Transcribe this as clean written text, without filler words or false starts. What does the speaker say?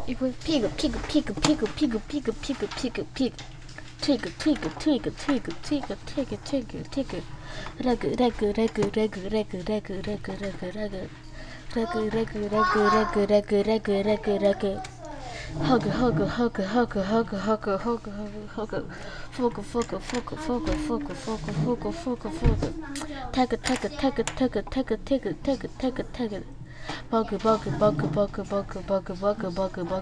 It was piggle, piggle, piggle, piggle, piggle, piggle, piggle, piggle, piggle. Tiggle, tiggle, tiggle, tiggle, tiggle, tiggle, tiggle, tiggle. Ruggle, ruggle, ruggle, ruggle, ruggle, ruggle, ruggle, ruggle, ruggle. Ruggle, ruggle, ruggle, ruggle, ruggle, ruggle, ruggle, ruggle. Huggle, huggle, huggle, huggle, huggle, huggle, huggle, huggle, huggle. Fuggle, fuggle, fuggle, fuggle, fuggle, fuggle, fuggle, fuggle, fuggle. Tuggle, tuggle, tuggle, tuggle, tuggle, tuggle, tuggle, tuggle, tuggle. Buggle, buggle, buggle, buggle, buggle, buggle, buggle, buggle, buggle.